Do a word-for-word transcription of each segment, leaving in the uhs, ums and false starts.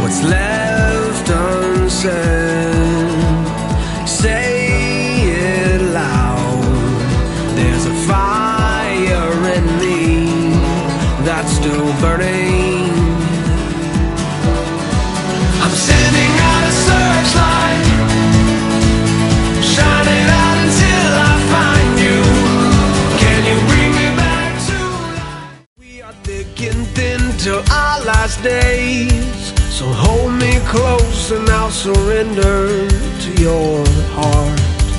what's left unsaid. Say it loud. There's a fire in me that's still burning. I'm sending out a searchlight, shining out until I find you. Can you bring me back to life? We are thick and thin till our last days. So hold me close and I'll surrender to your heart.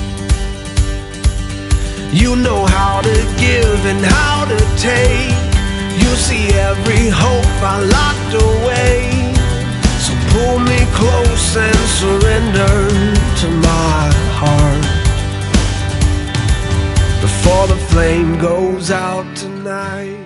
You know how to give and how to take. You see every hope I locked away. So pull me close and surrender to my heart before the flame goes out tonight.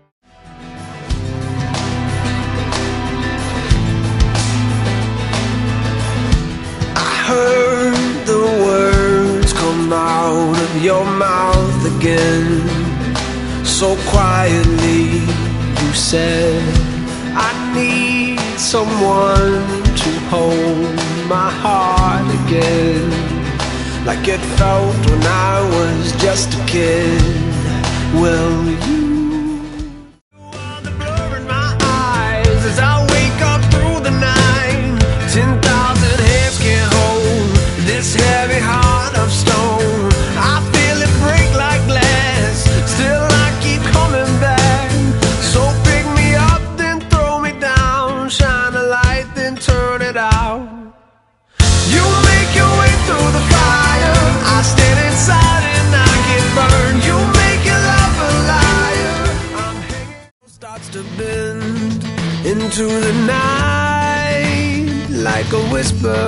Heard the words come out of your mouth again. So quietly you said, I need someone to hold my heart again, like it felt when I was just a kid. Well, you are the blur in my eyes as I wake up through the night. Ten thousand hands can't hold this heavy heart of stone. I feel it break like glass, still I keep coming back. So pick me up, then throw me down, shine a light, then turn it out. You make your way through the fire, I stand inside and I get burned. You make your love a liar. I'm hanging, starts to bend into the night like a whisper.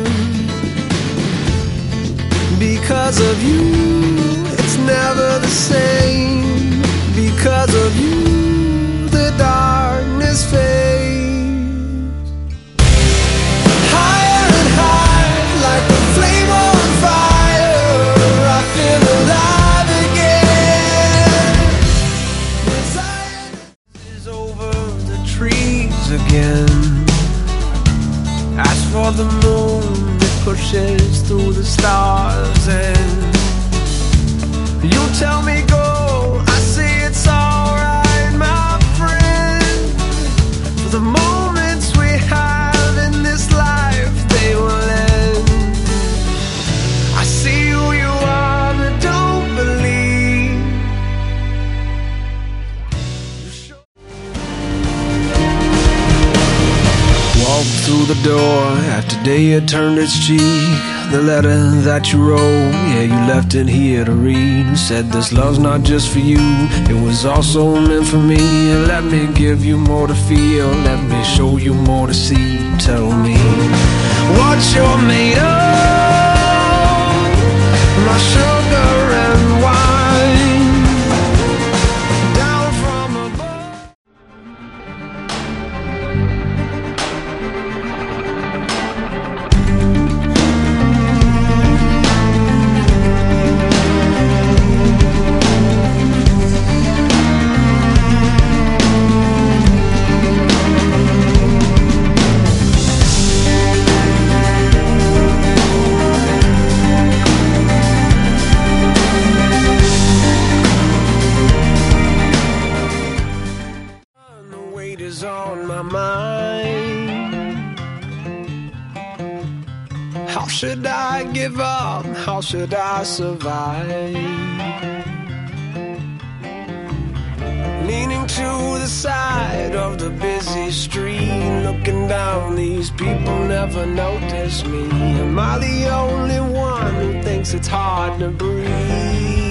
Because of you, it's never the same. Because of you, the darkness fades. Higher and higher, like a flame on fire, I feel alive again. Desire is over the trees again. As for the moon, pushes through the stars and you tell me go, I say it's alright, my friend. For the moments we have in this life, they will end. I see who you are, but don't believe. Walk through the door after day had turned its cheek. The letter that you wrote, yeah, you left it here to read. Said this love's not just for you, it was also meant for me. And let me give you more to feel, let me show you more to see. Tell me what you're made of, my sugar and wine. Down from above. On my mind, how should I give up? How should I survive? Leaning to the side of the busy street, looking down, these people never notice me. Am I the only one who thinks it's hard to breathe?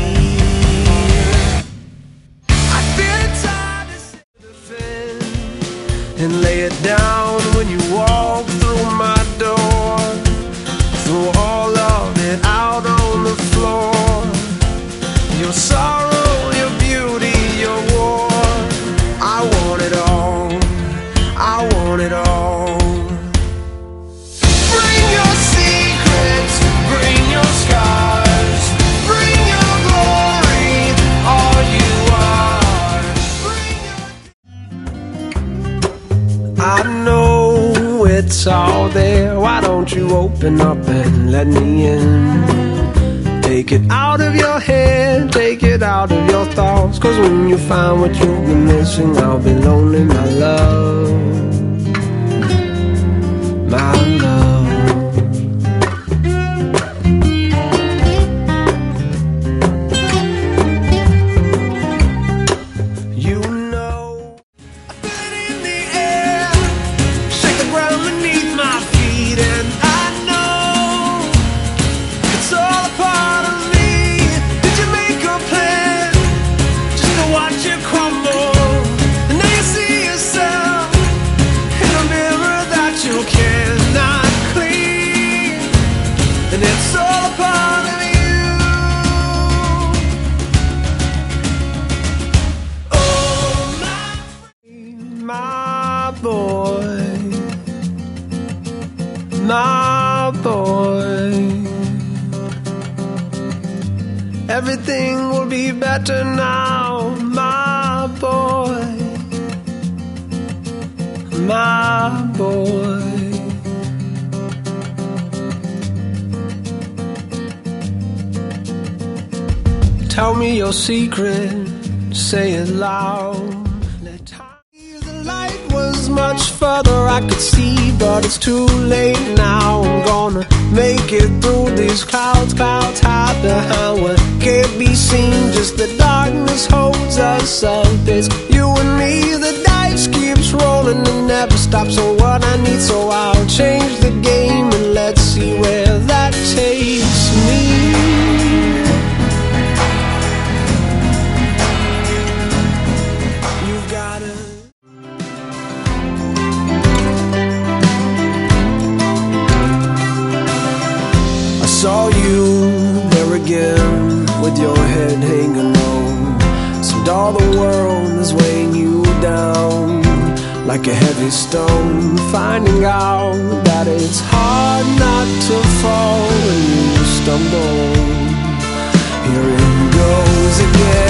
And lay it down when you walk through my door. Throw all of it out on the floor. Your sorrow, your beauty, your war. I want it all, I want it all. Bring your secrets, bring your scars, bring your glory, all you are. Bring your... I know it's all there. Why don't you open up and let me in? Take it out of your head, take it out of your thoughts. Cause when you find what you've been missing, I'll be lonely, my love. My love. My boy, everything will be better now, my boy, my boy. Tell me your secret, say it loud. Much further I could see, but it's too late now. I'm gonna make it through these clouds. Clouds hide behind what can't be seen. Just the darkness holds us up. It's you and me, the dice keeps rolling and never stops. So what I need, so I'll change the game and let's see where that takes me. Saw you there again with your head hanging low. Seemed all the world is weighing you down like a heavy stone. Finding out that it's hard not to fall when you stumble. Here it goes again.